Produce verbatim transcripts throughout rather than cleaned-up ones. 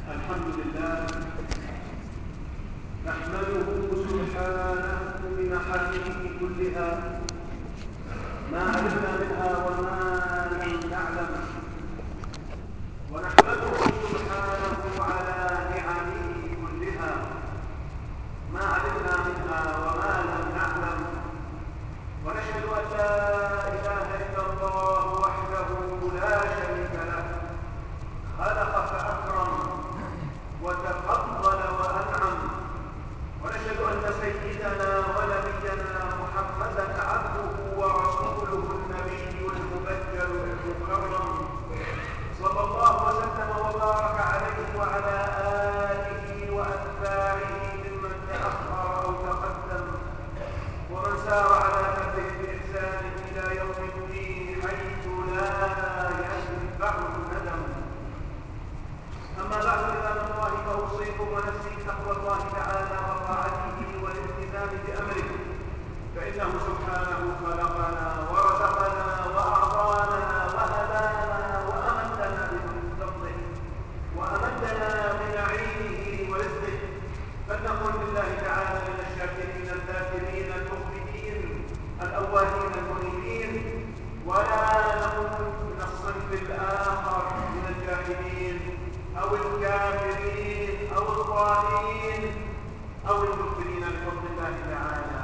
الحمد لله نحمده سبحانه بمحامده كلها ما علمنا منها وما لم نعلم، ونحمده سبحانه على نعمه كلها ما علمنا منها وما لم نعلم، ونشهد أن لا إله إلا الله وحده لا شريك له خلق فأكرم وتفضل وأنعم، ونشهد أن سيدنا ونبينا محمدا عبده ورسوله النبي المبجل المكرم صلى الله وسلم وبارك عليه وعلى آله وأتباعه ممن تأخر أو تقدم ومن سار على نهجه بإحسان إلى يوم الدين حيث لا ينفع الندم. أما بعد عباد الله فأوصيكم ونفسي بتقوى الله تعالى وطاعته والالتزام بأمره، فإنه سبحانه خلقنا ورزقنا وأعطانا وهدانا وأمدنا من فضله وأمدنا بنعيمه ورزقه، فلنكن لله تعالى من الشاكرين الذاكرين المخبتين الأواهين المنيبين، ولا نكن من الصنف الآخر من الجاهلين أو الكافرين أو الضالين أو المنكرين لفضل الله تعالى.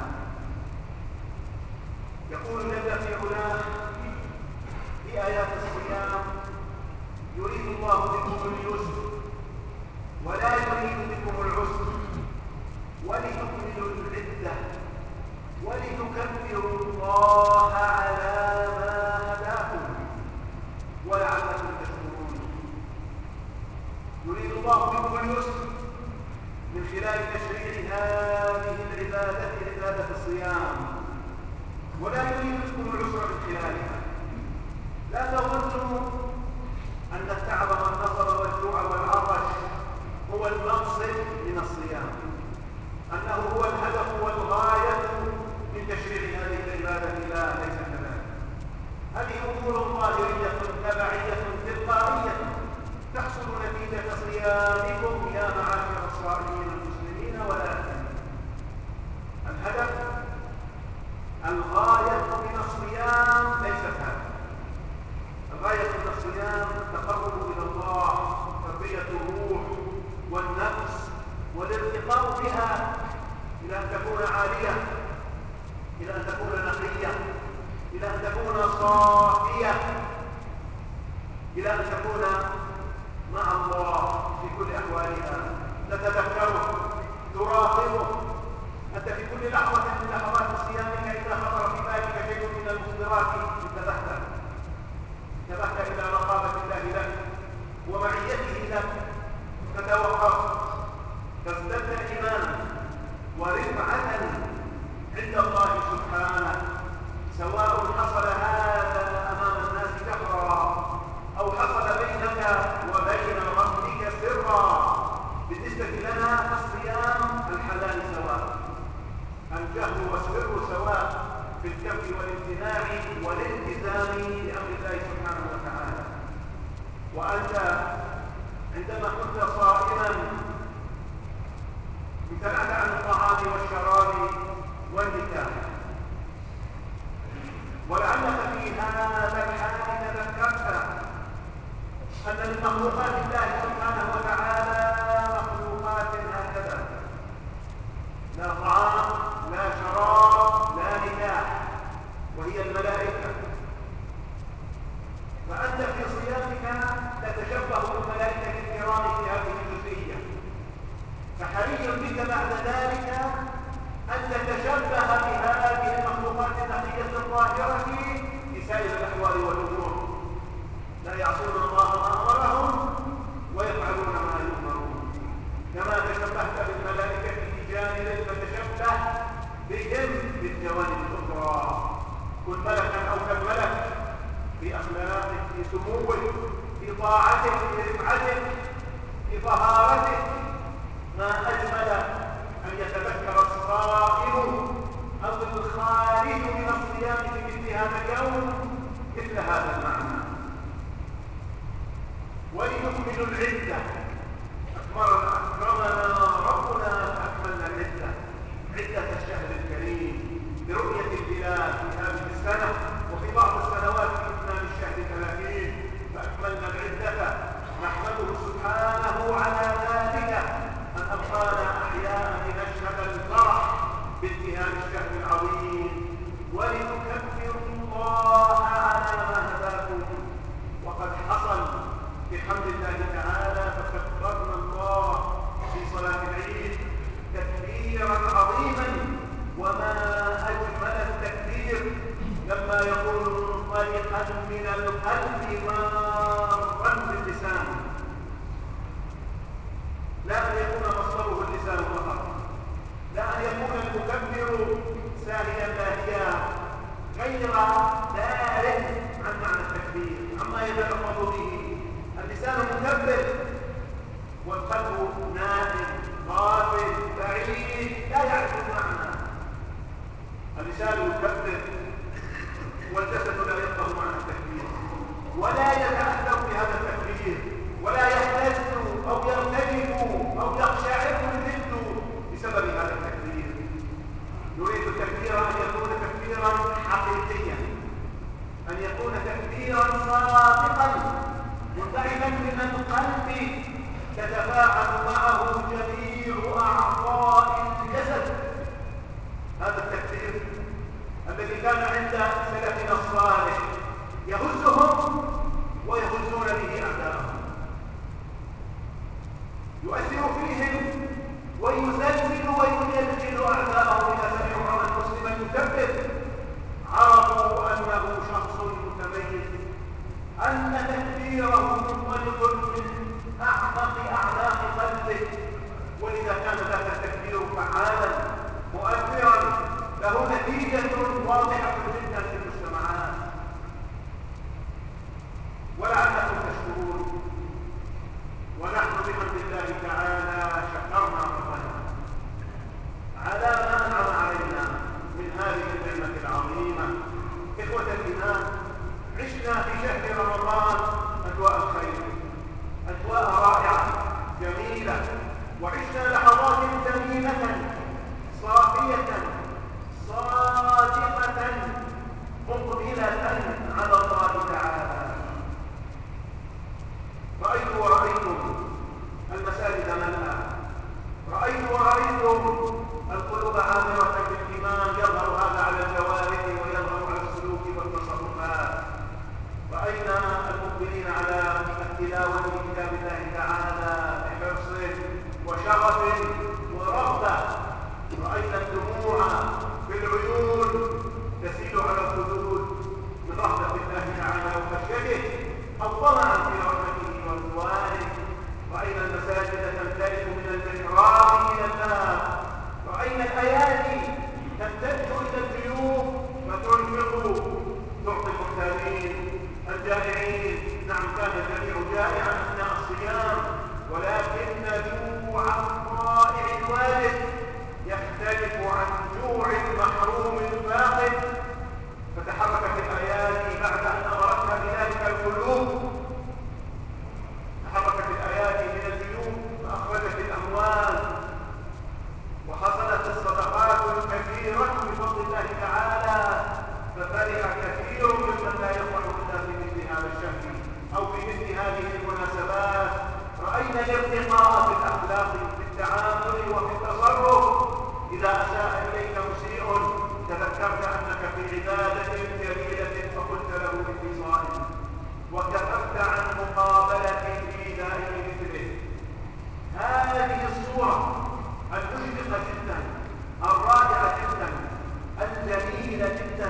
يقول جل في علاه في آيات الصيام: يريد الله بكم اليسر ولا يريد بكم العسر ولتكملوا العدة ولتكبروا الله على ما هداكم ولعلكم تشكرون. يريد الله بكم اليسر من خلال تشريع هذه العبادة عبادة الصيام، ولا يريد بكم العسر من خلالها. لا تظنوا أن التعب والنصب والجوع والعطش هو المقصد من الصيام، أنه هو الهدف والغاية من تشريع هذه العبادة. لا، ليس كذلك. هذه أمور ظاهرية تبعية تلقائية تحصل نتيجة صيامكم يا معاشر الصائمين المسلمين والآثمين. الهدف الغاية من الصيام ليست هذا. الغاية من الصيام التقرب إلى الله، تربية الروح والنفس والارتقاء بها إلى أن تكون عالية، إلى أن تكون نقية، إلى أن تكون صافية، إلى أن تكون مع الله في كل أحوالها، تتذكره، تراقبه. أنت في كل لحظة من لحظات صيامك إذا خطر في بالك شيء من المفطرات انتبهت انتبهت إلى رقابة الله لك ومعيته لك، تتوقف، تزداد إيمانا ورفعة عند الله سبحانه، سواء حصل هذا أمام الناس جهرا أو حصل بينك وبين ربك سرا. بالنسبة لنا الصيام الحلال سواء، الجهر والسر سواء في الكف والامتناع والالتزام بأمر الله سبحانه وتعالى. وأنت عندما كنت صائما امتنعت عن الطعام والشراب والنكاح، ولعلك في هذا الحال تذكرت أن من مخلوقات الله سبحانه وتعالى مخلوقات هكذا: لا طعام، لا شراب، لا نكاح، وهي الملائكة. فأنت في صيامك تتشبه بالملائكة الكرام في هذه الجزئية، فحري بك بعد ذلك أن تتشبه بهذه المخلوقات النقية الظاهرة في سائر الأحوال والأمور، لا يعصون الله ما أمرهم ويفعلون ما يؤمرون. كما تشبهت بالملائكة في جانب فتشبه بهم بالجوانب الأخرى. كن ملكا أو كالملك في أخلاقك، في سموك، في طاعتك، في رفعتك، في طهارتك. ما أجمل أن يتذكر الصائم أو الخارج من الصيام في مثل هذا اليوم مثل هذا المعنى. ولتكملوا العدة وفي حمد الله تعالى فكبرنا الله في صلاة العيد تكبيرا عظيما. وما أجمل التكبير لما يكون منطلقا من القلب مارا باللسان، لا أن يكون مصدره اللسان فقط، لا أن يكون المكبر ساهيا لاهيا غير دارك عن معنى التكبير عما يتلفظ به. اللسان مكبر والقلب نائم غافل بعيد لا يعرف المعنى. اللسان يكبر والجسد لا يفقه معنى التكبير ولا يتأثر بهذا التكبير ولا يهتز أو يرتجف أو يقشعر الجلد بسبب هذا التكبير. نريد التكبير أن يكون تكبيرا حقيقيا، أن يكون تكبيرا صادقا منبعثا من القلب تتفاعل معه جميع أعضاء الجسد. هذا التكبير الذي كان عند سلفنا الصالح يهزهم ويهزون به أعداءهم، يؤثر فيهم ويزلزل ويجلجل أعداءهم. إذا سمعوا أن مسلما يكبر عرفوا أنه شخص متميز، أن تكبيره منطلق من أعمق أعماق قلبه، ولذا كان ذاك التكبير فعالا مؤثرا له نتيجة واضحة جدا في المجتمعات. ولعلكم تشكرون ونحن بحمد الله تعالى شكرنا ربنا على ما أنعم علينا من هذه النعمة العظيمة. إخوة الإيمان، عشنا في شهر رمضان أجواء الخير، أجواء رائعة جميلة، وعشنا لحظات ثمينة صافية صادقة مقبلة على الله تعالى. رأيت ورأيتم المساجد ملأى، رأيت ورأيتم القلوب عامرة بالإيمان، يظهر هذا على الجوارح ويظهر على السلوك والتصرفات. رأينا المقبلين على التلاوة لكتاب الله تعالى بحرص وشغف ورغبة. رأينا الدموع في العيون تسيل على الخدود من رحمة الله تعالى وخشيته أو طمعا في رحمته ورضوانه. رأينا المساجد تمتلئ من المحراب إلى الباب، رأينا الأيادي تمتد إلى الجيوب فتنفق تعطي المحتاجين الجائعين. نعم، كان الجميع جائعا أثناء الصيام، ولكن جوع الطائع الوالد يختلف عن جوع المحروم الفاقد. فتحركت الأيادي بعد أن أمرتها بذلك القلوب، تحركت الأيادي من الجيوب فأخرجت الأموال، وحصلت الصدقات الكثيرة بفضل الله تعالى. ففرح كثير ممن لا يفرح إلا في مثل هذا الشهر أو في مثل هذه المناسبات. رأينا الارتقاء في الأخلاق في التعامل وفي التصرف. إذا أساء إليك مسيء تذكرت أنك في عبادة جليلة فقلت له إني صائم، وكففت عن مقابلة إيذاء مثله. هذه الصورة المشرقة جدا، الرائعة جدا، الجميلة جدا،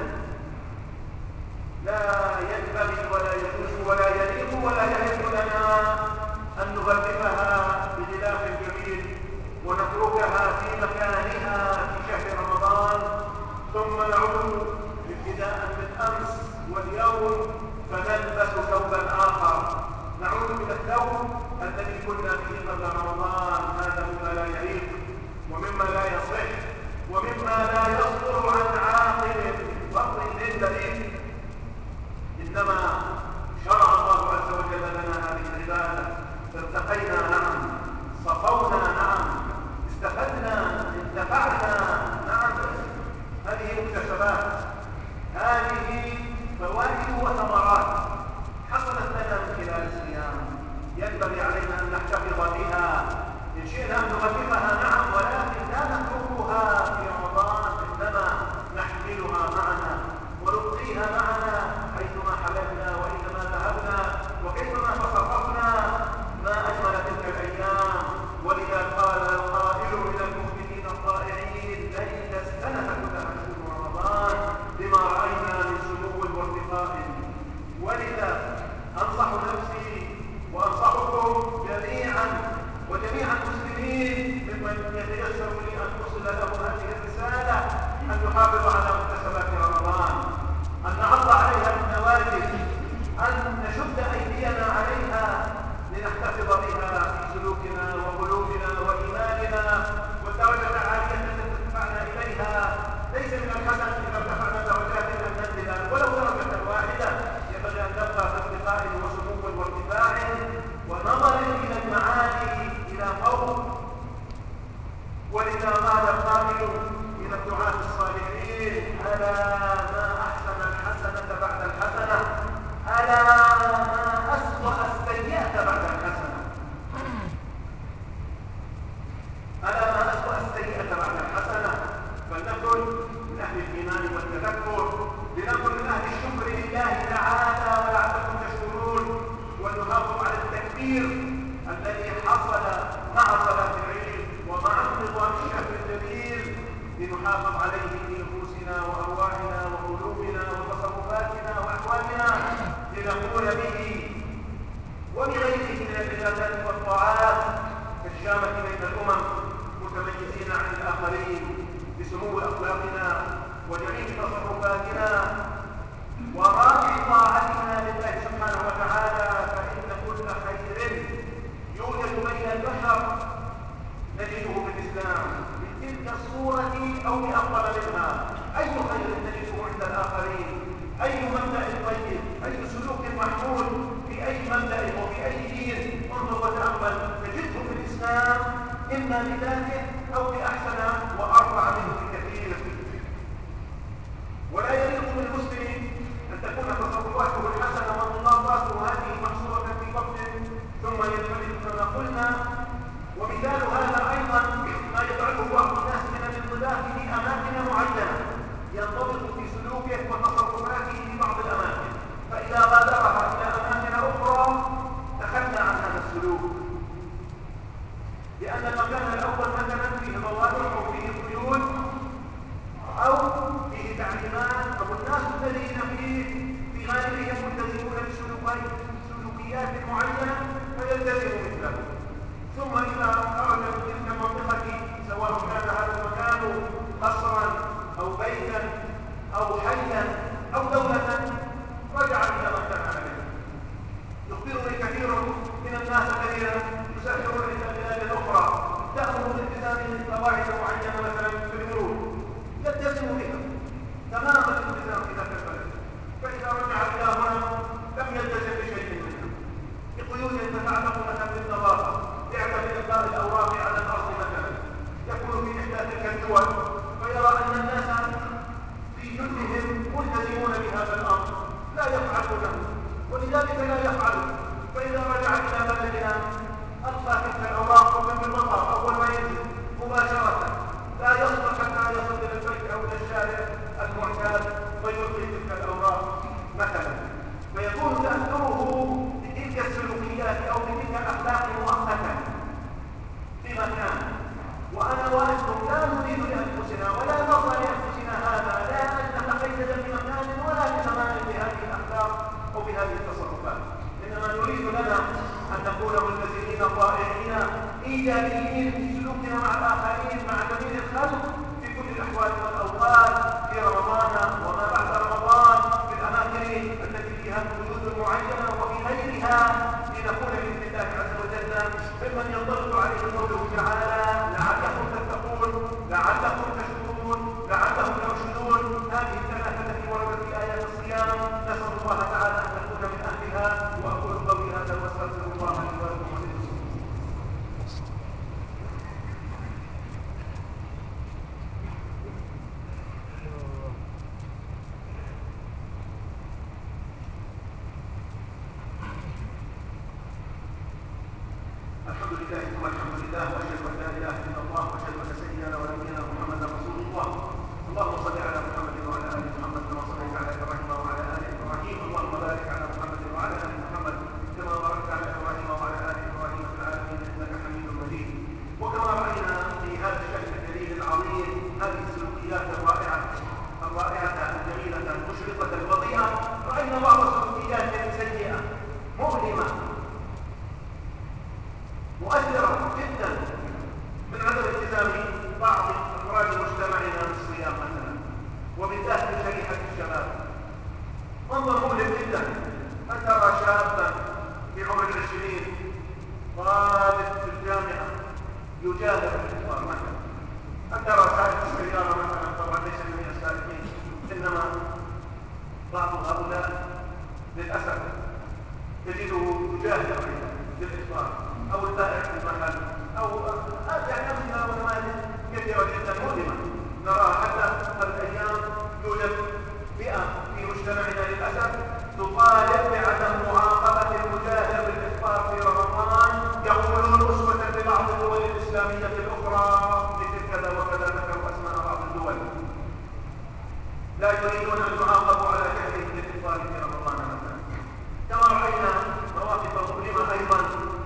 لا ينبغي ولا يجوز ولا يليق ولا يحل لنا أن نغلفها بغلاف جميل ونتركها في مكانها في شهر رمضان، ثم نعود ابتداء من أمس واليوم فنلبس ثوبا آخر، نعود إلى الثوب الذي كنا فيه قبل رمضان. هذا مما لا يليق ومما لا يصح ومما لا يصدر عن عاقل فضل للبليد. إنما شرع الله عز وجل لنا هذه العبادة، فارتقينا نعم، صفونا نعم، استفدنا انتفعنا نعم. هذه مكتسبات، هذه فوائد وثمرات حصلت لنا من خلال الصيام، ينبغي علينا أن نحتفظ بها. إن شئنا أن نغلفها نعم، ولكن لا نتركها في رمضان، إنما نحملها معنا ونبقيها معنا حيثما حللنا وإنما ذهبنا وكيفما تصرفنا. الكبير الذي حصل مع صلاة العيد ومع انقضاء الشهر الجميل لنحافظ عليه في نفوسنا وأرواحنا وقلوبنا وتصرفاتنا وأحوالنا لنقول به وبغيره من العبادات والطاعات كالشامة بين الأمم متميزين عن الآخرين بسمو أخلاقنا وجميل تصرفاتنا ورائع طاعتنا لله سبحانه وتعالى. فإن كل خير يوجد بين البشر نجده في الإسلام بتلك الصورة أو بأفضل منها. أي خير نجده عند الآخرين، أي مبدأ طيب، أي سلوك محمود في أي مبدأ وفي أي دين انظر وتأمل تجده في الإسلام إما بذاته أو بأحسن وأرفع منه بكثير. ولا يليق بالمسلم أن تكون تصرفاته الحسنة وانضباطاته هذه محصورة في وقت ثم ينفلت كما قلنا. ومثال هذا أيضا ما يفعله بعض الناس من الانضباط في أماكن معينة، ينضبط في سلوكه وتصرفاته في بعض الأماكن، فإذا غادرها إلى أماكن أخرى تخلى عن هذا السلوك، لأن المكان الأول مثلا فيه ضوابط أو فيه قيود أو فيه تعليمات أو الناس الذين فيه في غالبهم ملتزمون بسلوكيات معينة فيلتزموا مثله. ثم إذا خرج من تلك المنطقة سواء كان هذا المكان قصرا أو بيتا أو حيا أو دولة رجع إلى ما كان عليه. يخبرني كثير من الناس الذين يسافرون إلى البلاد الأخرى تأمر بالتزام قواعد معينة مثلا في المرور يلتزم بها تمام الالتزام في ذاك البلد، فإذا رجع إلى هنا لم يلتزم بشيء منها بقيود تتعلق مثلا بالنظافة، يعتمد إلقاء الأوراق على الأرض مثلا، يكون في إحدى تلك الدول فيرى أن الناس في جلهم ملتزمون بهذا الأمر لا يفعلونه ولذلك لا يفعل. فإذا رجع إلى بلدنا ألقى تلك الأوراق وكم المطر أول ما ينزل مباشرة لا يصبر حتى يصل إلى البيت أو إلى الشارع المعتاد فيلقي تلك الأوراق مثلا، فيكون تأثره بتلك السلوكيات أو بتلك الأخلاق مؤقتا في مكان. وأنا وأنتم لا نريد لأنفسنا ولا نرضى لأنفسنا هذا، لا أن نتقيد بمكان ولا بزمان بهذه الأخلاق أو بهذه التصرفات، إنما نريد لنا أن نكون ملتزمين طائعين إيجابيين في سلوكنا مع الآخرين مع جميع الخلق في كل الأحوال والأوقات، في رمضان وما بعد رمضان، في الأماكن التي فيها حدود معينة وفي غيرها، لنكون بإذن الله عز وجل ممن ينطبق عليه قوله تعالى لعلكم تتقون لعلكم تشكرون لعلهم يرشدون. هذه الثلاثة التي وردت في آيات الصيام نسأل الله تعالى أن نكون من أهلها. وأقول قولي هذا وأستغفر الله لي ولكم وللمسلمين. الحمد لله ثم الحمد لله واشهد ان لا اله الا الله واشهد ان سيدنا ونبينا محمدا رسول الله. اللهم صل على محمد وعلى ال محمد كما صليت على ابراهيم وعلى ال ابراهيم. اللهم بارك على محمد وعلى ال محمد كما باركت على ابراهيم وعلى ال ابراهيم في العالمين انك حميد مجيد. وكما راينا في هذا الشهر الجليل العظيم هذه السلوكيات الرائعه الرائعه الجميله المشرقه البطيئه، راينا بعض السلوكيات سيئه مؤلمه مؤثرة جدا من عدم التزام بعض أفراد مجتمعنا بالصيام مثلا، وبالذات من شريحة الشباب. منظر مؤلم جدا أن ترى شابا في عمر العشرين طالب في الجامعة يجاهد بالإفطار مثلا، أن ترى سائق السيارة مثلا، طبعا ليس من السائقين إنما بعض هؤلاء للأسف تجده يجاهد بالإفطار، أو البائع في المحل، أو يعني أمثلة ونماذج كثيرة جدا مؤلمة نراها حتى هذه الأيام. يوجد فئة في مجتمعنا للأسف تطالب بعدم معاقبة المجاهر بالإفطار في رمضان، يقولون أسوة ببعض الدول الإسلامية الأخرى مثل كذا وكذا، ذكروا أسماء بعض الدول، لا يريدون أن يعاقبوا على جهلهم بالإفطار في رمضان مثلا. كما رأينا مواقف مؤلمة أيضا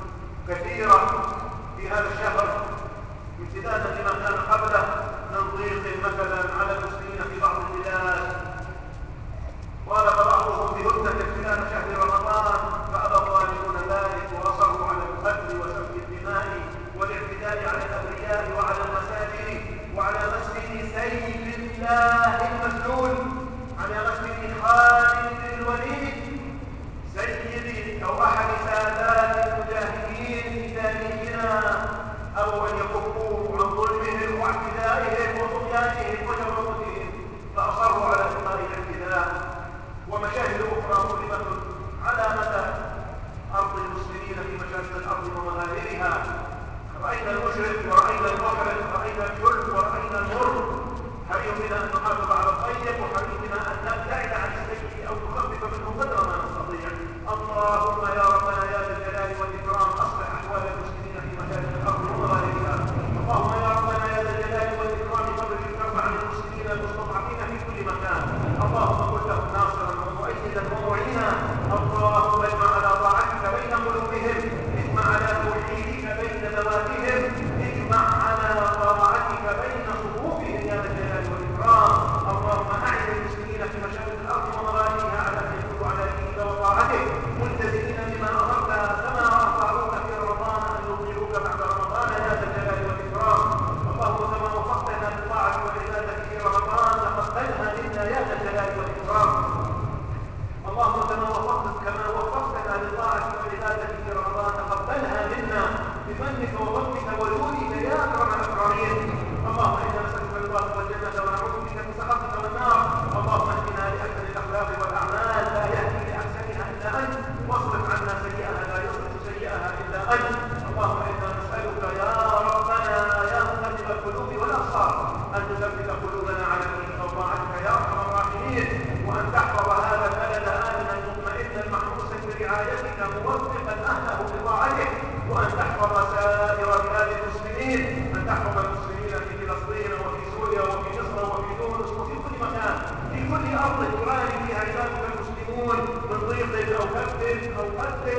الأرض ومغاربها. رأينا المشرق ورأينا المحرق، رأينا الحلو ورأينا المر. حري بنا أن نحافظ على الطيب، وحري بنا أن نبتعد عن السيء أو نخفف منه قدر ما نستطيع. اللهم يا ربنا يا ذا الجلال والإكرام أصلح أحوال المسلمين في مشارق الأرض ومغاربها. اللهم يا ربنا يا ذا الجلال والإكرام فرج الكرب عن المسلمين المستضعفين في كل مكان. اللهم كن لهم ناصرا ومؤيدا ومعينا. اللهم اجمع على طاعتك بين قلوبهم، اجمع على توحيدك بين ذواتهم، اجمع على طاعتك بين صفوفهم يا ذا الجلال والإكرام. اللهم أعز المسلمين في مشارق الأرض ومغاربها على أن يكونوا على دينك وطاعتك ملتزمين بما أمرت، كما أطاعوك في رمضان أن يطيعوك بعد رمضان يا ذا الجلال والإكرام. اللهم كما وفقتنا للطاعة والعبادة في رمضان تقبلها منا يا ذا الجلال والإكرام. اللهم كما وفقت كما وفقتنا للطاعة والعبادة في رمضان تقبلها منا بمنك وفضلك وجودك يا أكرم الأكرمين. اللهم إنا نسألك رضاك والجنة ونعوذ بك من سخطك والنار. اللهم اهدنا لأحسن الأخلاق والأعمال لا يهدي لأحسنها إلا أنت، واصرف عنا سيئها لا يصرف سيئها إلا أنت. اللهم إنا نسألك يا ربنا يا مقلب القلوب والأبصار أن تثبت قلوبنا على دينك وطاعتك يا أرحم الراحمين، وأن تحفظ هذا البلد آمنا مطمئنا محروسا برعايتك موفقا أهله لطاعتك، وأن تحفظ سائر بلاد المسلمين، أن تحفظ المسلمين في فلسطين وفي سوريا وفي مصر وفي تونس وفي كل مكان، في كل أرض يعاني فيها عبادك المسلمون من ضيق أو كبد أو قتل